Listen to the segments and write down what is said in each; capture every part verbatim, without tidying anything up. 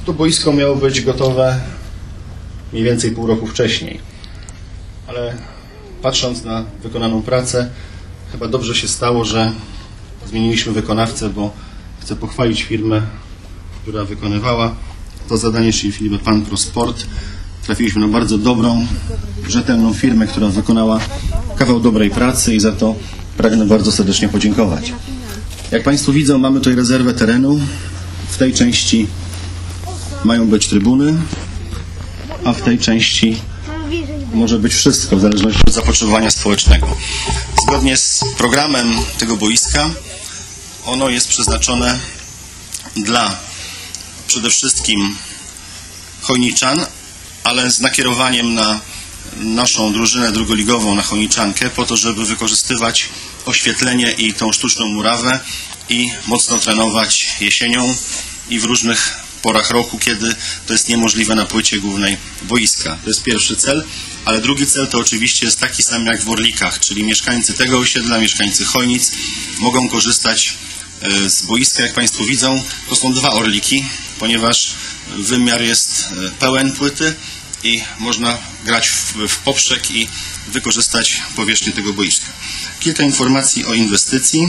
To boisko miało być gotowe mniej więcej pół roku wcześniej. Ale patrząc na wykonaną pracę, chyba dobrze się stało, że zmieniliśmy wykonawcę, bo chcę pochwalić firmę, która wykonywała to zadanie, czyli firmę Pan-Pro Sport. Trafiliśmy na bardzo dobrą, rzetelną firmę, która wykonała kawał dobrej pracy i za to pragnę bardzo serdecznie podziękować. Jak Państwo widzą, mamy tutaj rezerwę terenu. W tej części mają być trybuny, a w tej części może być wszystko, w zależności od zapotrzebowania społecznego. Zgodnie z programem tego boiska, ono jest przeznaczone dla przede wszystkim Chojniczan, ale z nakierowaniem na naszą drużynę drugoligową, na Chojniczankę, po to, żeby wykorzystywać oświetlenie i tą sztuczną murawę i mocno trenować jesienią i w różnych porach roku, kiedy to jest niemożliwe na płycie głównej boiska. To jest pierwszy cel, ale drugi cel to oczywiście jest taki sam jak w Orlikach, czyli mieszkańcy tego osiedla, mieszkańcy Chojnic mogą korzystać z boiska. Jak Państwo widzą, to są dwa Orliki, ponieważ wymiar jest pełen płyty i można grać w, w poprzek i wykorzystać powierzchnię tego boiska. Kilka informacji o inwestycji.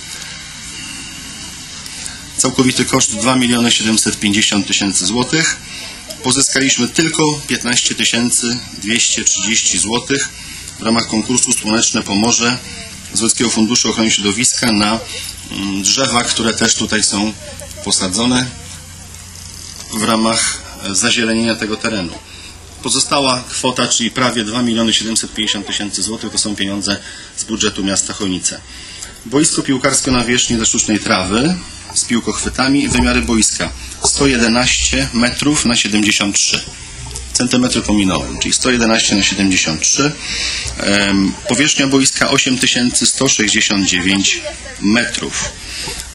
Całkowity koszt dwa miliony siedemset pięćdziesiąt tysięcy złotych. Pozyskaliśmy tylko piętnaście tysięcy dwieście trzydzieści złotych w ramach konkursu Słoneczne Pomorze z Wojewódzkiego Funduszu Ochrony Środowiska na drzewa, które też tutaj są posadzone w ramach zazielenienia tego terenu. Pozostała kwota, czyli prawie dwa miliony siedemset pięćdziesiąt tysięcy złotych, to są pieniądze z budżetu miasta Chojnice. Boisko piłkarskie na nawierzchni ze sztucznej trawy z piłkochwytami. Wymiary boiska sto jedenaście metrów na siedemdziesiąt trzy centymetry pominąłem, czyli sto jedenaście na siedemdziesiąt trzy. Powierzchnia boiska osiem tysięcy sto sześćdziesiąt dziewięć metrów.